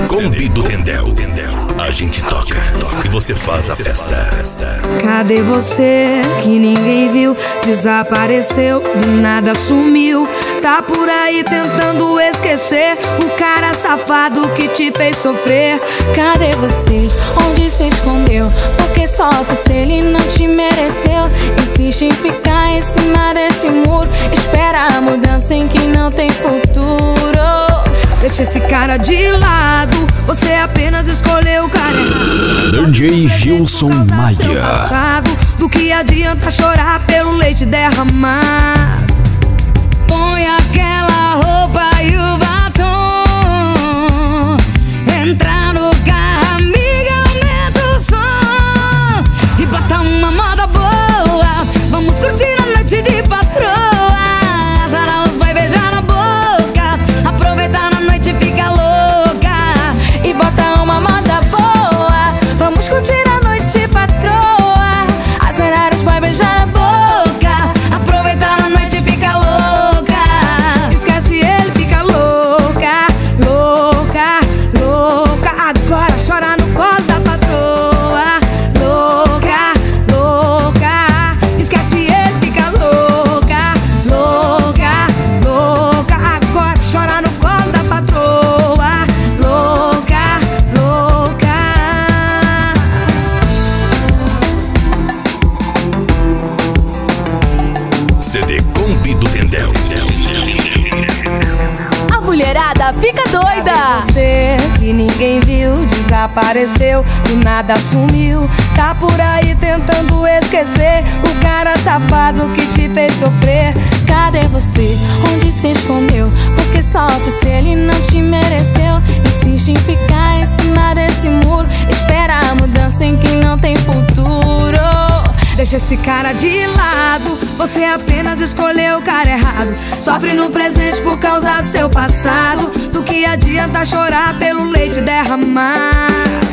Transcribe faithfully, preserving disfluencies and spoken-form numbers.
Kombi do Tendel. A gente toca e você faz a festa. Cadê você que ninguém viu? Desapareceu, do nada sumiu. Tá por aí tentando esquecer o cara safado que te fez sofrer. Cadê você? Onde se escondeu? Porque sofre se ele não te mereceu. Insiste em ficar em cima desse muro. Espera a mudança em que não tem futuro. Deixa esse cara de lado, você apenas escolheu o cara errado. D J Gilson Maia. Do que adianta chorar pelo leite derramar? Põe aquela roupa e o batom. Entra no carro, amiga, aumenta o som e bota uma moda boa. Vamos curtir a noite de patroa. Azar os vai beijar na boca. Aproveitar na noite e fica louca e bota uma moda boa. Vamos curtir a noite patroa. Azar os vai beijar na boca. Aproveitar na noite e fica louca. Esquece ele, fica louca, louca, louca. Agora chora no colo da patroa. Louca, louca. Esquece ele, fica louca, louca, louca. Agora chora no colo da patroa. Louca, louca. C D Kombi do Tendel. A mulherada fica doida. Você que ninguém viu, desapareceu, do nada sumiu. Tá por aí tentando esquecer o cara safado que te fez sofrer. Cadê você? Onde se escondeu? Porque sofre se ele não te mereceu. Insiste em ficar em cima desse muro. Espera a mudança em que não tem futuro. Deixa esse cara de lado, você apenas escolheu o cara errado. Sofre no presente por causa do seu passado. Do que adianta chorar pelo leite derramar?